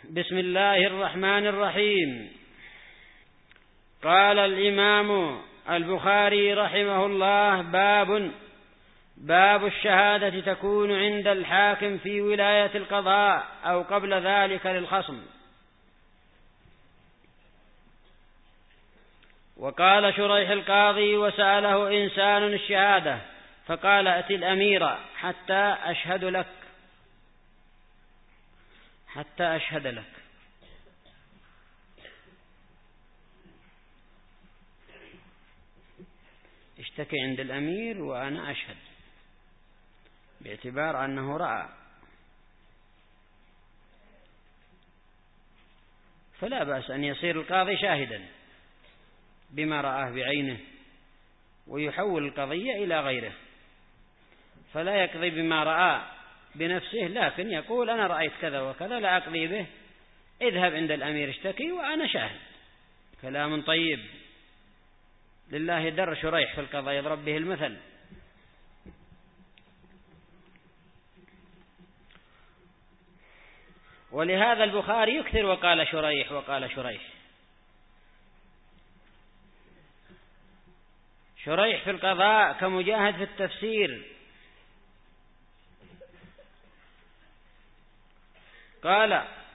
بسم الله الرحمن الرحيم. قال الإمام البخاري رحمه الله: باب الشهادة تكون عند الحاكم في ولاية القضاء أو قبل ذلك للخصم. وقال شريح القاضي: وسأله إنسان الشهادة فقال: أت الأمير حتى أشهد لك. اشتكي عند الأمير وأنا أشهد، باعتبار أنه رأى، فلا بأس أن يصير القاضي شاهدا بما رآه بعينه ويحول القضية إلى غيره، فلا يقضي بما رأى بنفسه، لكن يقول: أنا رأيت كذا وكذا، لا أقضي به، اذهب عند الأمير اشتكي وأنا شاهد. كلام طيب، لله در شريح في القضاء يضرب به المثل. ولهذا البخاري يكثر وقال شريح. شريح في القضاء كمجاهد في التفسير. قال: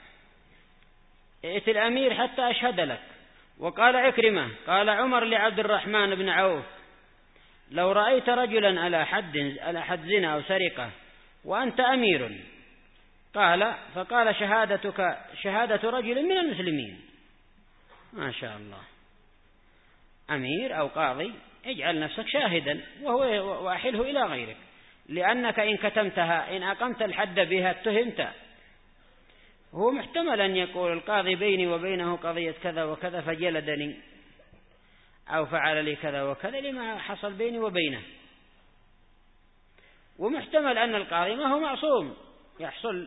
ائت الأمير حتى أشهد لك. وقال عكرمة: قال عمر لعبد الرحمن بن عوف: لو رأيت رجلا على حد زنا أو سرقة وأنت أمير. فقال: شهادتك شهادة رجل من المسلمين. ما شاء الله، أمير أو قاضي، اجعل نفسك شاهدا وأحله إلى غيرك، لأنك إن كتمتها، إن أقمت الحد بها اتهمت. هو محتمل أن يقول القاضي: بيني وبينه قضية كذا وكذا فجلدني أو فعل لي كذا وكذا لما حصل بيني وبينه. ومحتمل أن القاضي ما هو معصوم، يحصل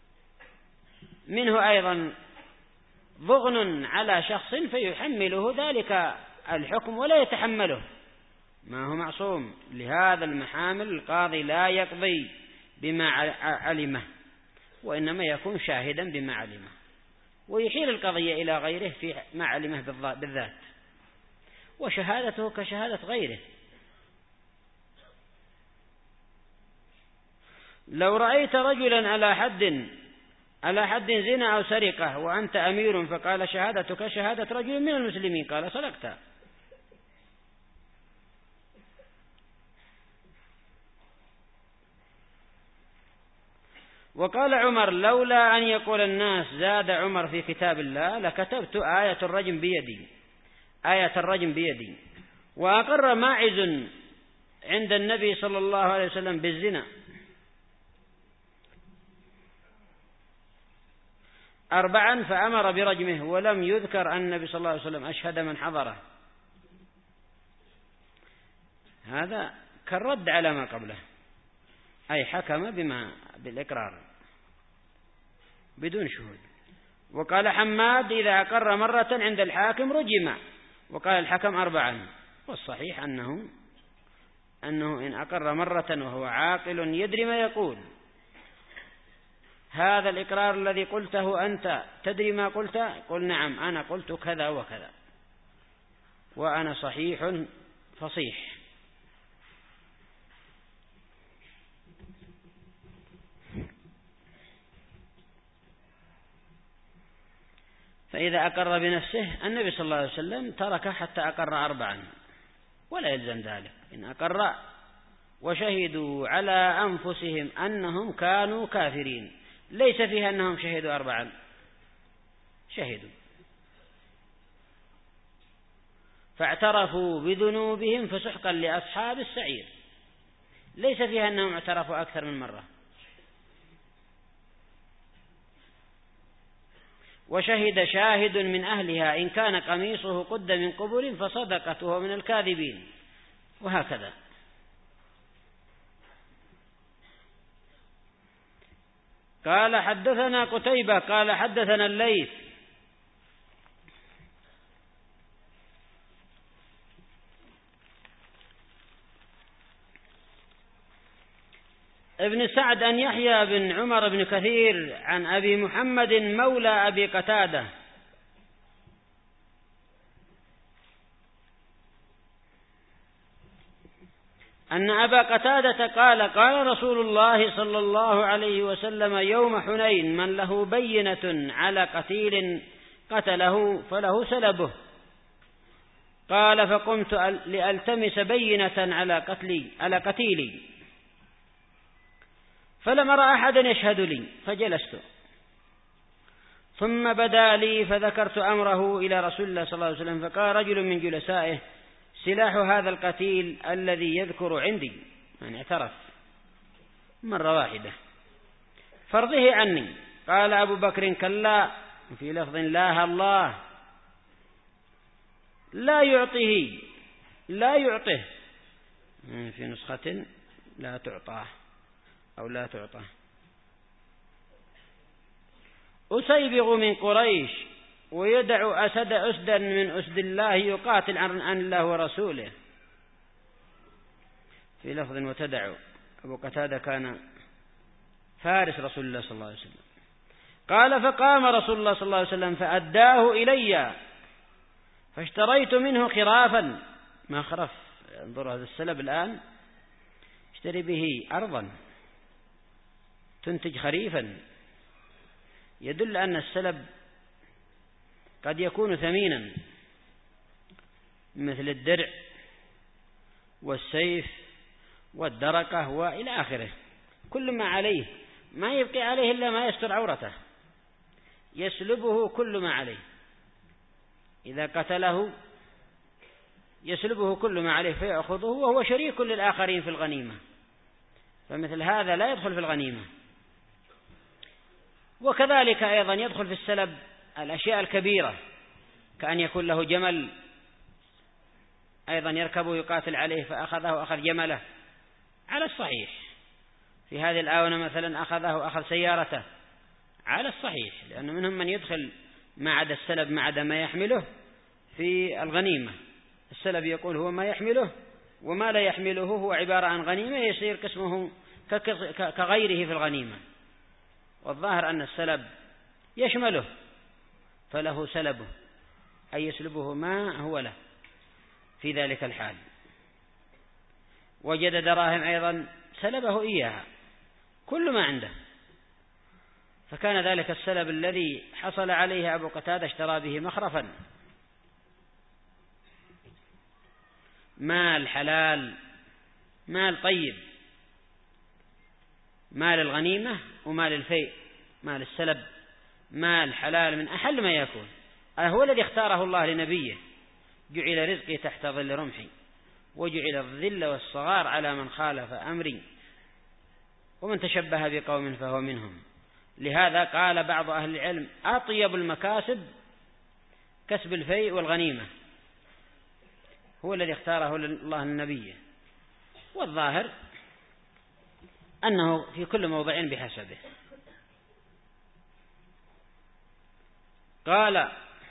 منه أيضا ضغن على شخص فيحمله ذلك الحكم ولا يتحمله، ما هو معصوم. لهذا المحامل القاضي لا يقضي بما علمه، وإنما يكون شاهدا بما علمه، ويحيل القضية إلى غيره في ما علمه بالذات، وشهادته كشهادة غيره. لو رأيت رجلا على حد زنا أو سرقة وأنت أمير، فقال: شهادتك شهادة رجل من المسلمين. قال: صدقت. وقال عمر: لولا أن يقول الناس زاد عمر في كتاب الله لكتبت آية الرجم بيدي. وأقر ماعز عند النبي صلى الله عليه وسلم بالزنا 4 فأمر برجمه، ولم يذكر أن النبي صلى الله عليه وسلم أشهد من حضره. هذا كالرد على ما قبله، أي حكم بالإقرار بدون شهود. وقال حماد: إذا أقر مرة عند الحاكم رجم. وقال الحكم 4. والصحيح أنه إن أقر مرة وهو عاقل يدري ما يقول: هذا الإقرار الذي قلته أنت تدري ما قلت؟ قل: نعم، أنا قلت كذا وكذا وأنا صحيح فصيح. فإذا أقر بنفسه، النبي صلى الله عليه وسلم ترك حتى أقر 4 ولا يلزم ذلك. إن أقر وشهدوا على أنفسهم أنهم كانوا كافرين، ليس فيها أنهم شهدوا 4، شهدوا فاعترفوا بذنوبهم فسحقا لأصحاب السعير، ليس فيها أنهم اعترفوا أكثر من مرة. وشهد شاهد من أهلها إن كان قميصه قد من قبل فصدقت وهو من الكاذبين، وهكذا. قال: حدثنا قتيبة قال: حدثنا الليث ابن سعد أن يحيى بن عمر بن كثير عن أبي محمد مولى أبي قتادة أن أبا قتادة قال قال رسول الله صلى الله عليه وسلم يوم حنين من له بينة على قتيل قتله فله سلبه. قال فقمت لألتمس بينة على قتيلي فلم أرى أحدا يشهد لي فجلست، ثم بدا لي فذكرت أمره إلى رسول الله صلى الله عليه وسلم، فقال رجل من جلسائه سلاح هذا القتيل الذي يذكر عندي، يعني اعترف مرة واحدة، فارضه عني. قال أبو بكر كلا، في لفظ لا الله لا يعطه، في نسخة لا تعطاه أو لا تعطاه. أسيبغ من قريش ويدع أسدا من أسد الله يقاتل عن الله ورسوله، في لفظ وتدع. أبو قتادة كان فارس رسول الله صلى الله عليه وسلم. قال فقام رسول الله صلى الله عليه وسلم فأداه إلي فاشتريت منه خرافا، ما خرف، انظر هذا السلب الآن اشتري به أرضا تنتج خريفا، يدل أن السلب قد يكون ثمينا مثل الدرع والسيف والدرقة وإلى آخره، كل ما عليه ما يبقي عليه إلا ما يستر عورته، يسلبه كل ما عليه، إذا قتله يسلبه كل ما عليه فيأخذه وهو شريك للآخرين في الغنيمة، فمثل هذا لا يدخل في الغنيمة. وكذلك أيضا يدخل في السلب الأشياء الكبيرة، كأن يكون له جمل أيضا يركبه يقاتل عليه فأخذه أخذ جمله على الصحيح، في هذه الآونة مثلا أخذه أخذ سيارته على الصحيح، لأن منهم من يدخل ما عدا السلب ما عدا ما يحمله في الغنيمة. السلب يقول هو ما يحمله، وما لا يحمله هو عبارة عن غنيمة يصير قسمه كغيره في الغنيمة. والظاهر أن السلب يشمله فله سلبه، أي يسلبه ما هو له في ذلك الحال. وجد دراهم أيضا سلبه إياها كل ما عنده، فكان ذلك السلب الذي حصل عليه أبو قتادة اشترى به مخرفا، مال حلال مال طيب، مال الغنيمة ومال الفيء، مال السلب مال حلال من أحل ما يكون، هو الذي اختاره الله لنبيه، جعل رزقي تحت ظل رمحي وجعل الذل والصغار على من خالف أمري ومن تشبه بقوم فهو منهم. لهذا قال بعض أهل العلم أطيب المكاسب كسب الفيء والغنيمة، هو الذي اختاره الله لنبيه، والظاهر أنه في كل موضع بحسبه. قال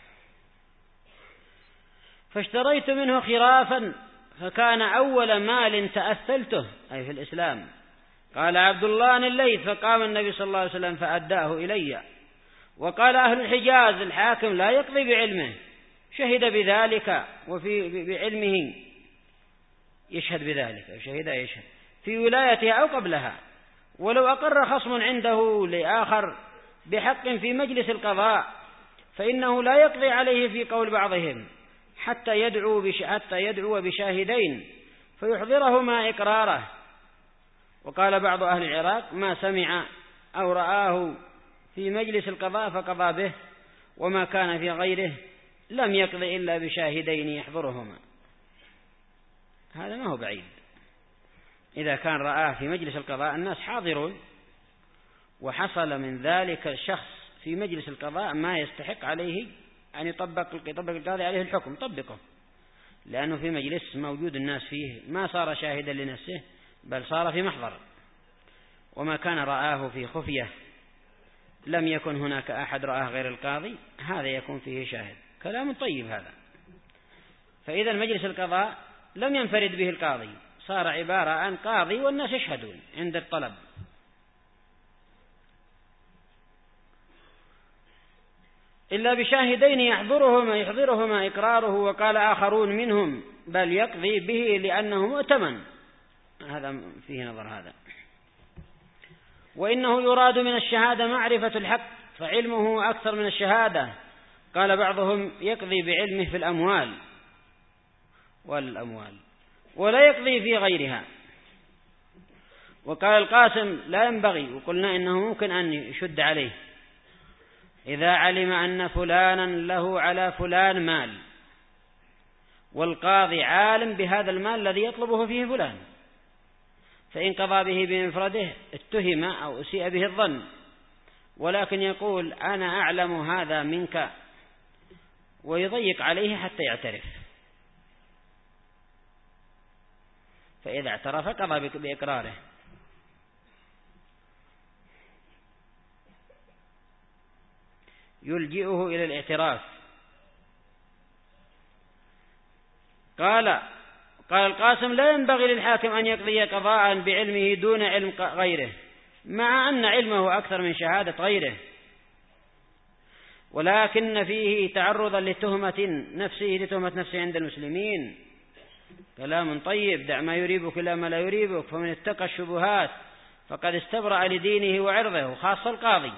فاشتريت منه خرافا فكان أول مال تأثلته، أي في الإسلام. قال عبد الله عن الليث فقام النبي صلى الله عليه وسلم فأداه إلي. وقال أهل الحجاز الحاكم لا يقضي بعلمه، شهد بذلك وفي بعلمه يشهد بذلك، يشهد في ولايتها أو قبلها، ولو أقر خصم عنده لآخر بحق في مجلس القضاء فإنه لا يقضي عليه في قول بعضهم حتى يدعو بشاهدين فيحضرهما إقراره. وقال بعض أهل العراق ما سمع أو رآه في مجلس القضاء فقضى به، وما كان في غيره لم يقضي إلا بشاهدين يحضرهما. هذا ما هو بعيد، إذا كان رآه في مجلس القضاء الناس حاضرون وحصل من ذلك الشخص في مجلس القضاء ما يستحق عليه أن يطبق القاضي عليه الحكم، طبقه، لأنه في مجلس موجود الناس فيه ما صار شاهدا لنفسه بل صار في محضر. وما كان رآه في خفية لم يكن هناك أحد رآه غير القاضي، هذا يكون فيه شاهد. كلام طيب هذا. فإذا مجلس القضاء لم ينفرد به القاضي، صار عبارة عن قاضي والناس يشهدون عند الطلب. إلا بشاهدين يحضرهما إقراره، وقال آخرون منهم بل يقضي به لأنه مؤتمن. هذا فيه نظر هذا. وإنه يراد من الشهادة معرفة الحق فعلمه أكثر من الشهادة. قال بعضهم يقضي بعلمه في الأموال ولا يقضي في غيرها. وقال القاسم لا ينبغي، وقلنا إنه ممكن أن يشد عليه إذا علم أن فلانا له على فلان مال والقاضي عالم بهذا المال الذي يطلبه فيه فلان، فإن قضى به بمفرده اتهم أو أسيء به الظن، ولكن يقول أنا أعلم هذا منك ويضيق عليه حتى يعترف، فإذا اعترف قضى بإقراره. يلجئه إلى الاعتراف. قال القاسم لا ينبغي للحاكم أن يقضي قضاء بعلمه دون علم غيره، مع أن علمه أكثر من شهادة غيره، ولكن فيه تعرضا لتهمة نفسه عند المسلمين. كلام طيب، دع ما يريبك إلى ما لا يريبك، فمن اتقى الشبهات فقد استبرأ لدينه وعرضه. وخاصة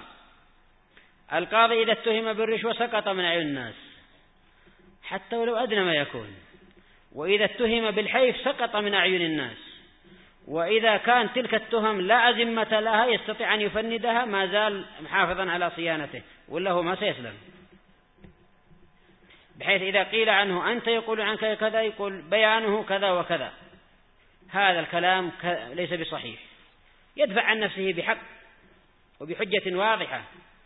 القاضي إذا اتهم بالرشوة سقط من أعين الناس حتى ولو أدنى ما يكون، وإذا اتهم بالحيف سقط من أعين الناس، وإذا كان تلك التهم لا أزمة لها يستطيع أن يفندها ما زال محافظا على صيانته، ولا هو ما سيسلم. بحيث إذا قيل عنه أنت يقول عنك كذا يقول بيانه كذا وكذا، هذا الكلام ليس بصحيح، يدفع عن نفسه بحق وبحجة واضحة.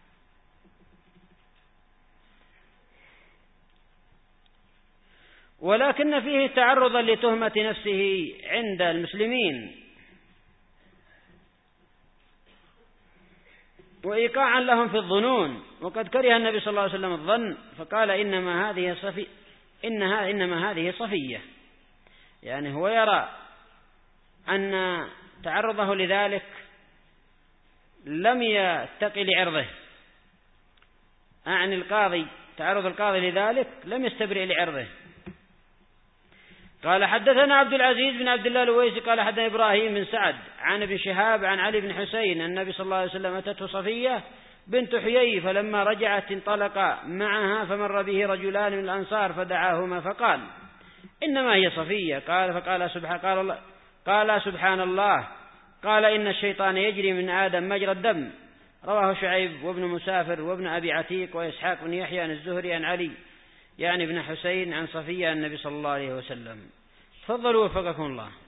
ولكن فيه تعرضا لتهمة نفسه عند المسلمين وإيقاعا لهم في الظنون. وقد كره النبي صلى الله عليه وسلم الظن فقال إنما هذه صفية، يعني هو يرى أن تعرضه لذلك لم يتقي لعرضه، عن القاضي تعرض القاضي لذلك لم يستبرئ لعرضه. قال حدثنا عبد العزيز بن عبد الله الويسي قال حدثنا إبراهيم بن سعد عن ابن شهاب عن علي بن حسين أن النبي صلى الله عليه وسلم أتته صفية بنت حيي فلما رجعت انطلق معها فمر به رجلان من الأنصار فدعاهما فقال إنما هي صفية. قال سبحان الله. قال إن الشيطان يجري من آدم مجرى الدم. رواه شعيب وابن مسافر وابن أبي عتيق وإسحاق بن يحيى عن الزهري عن علي يعني ابن حسين عن صفية النبي صلى الله عليه وسلم. تفضلوا وفقكم الله.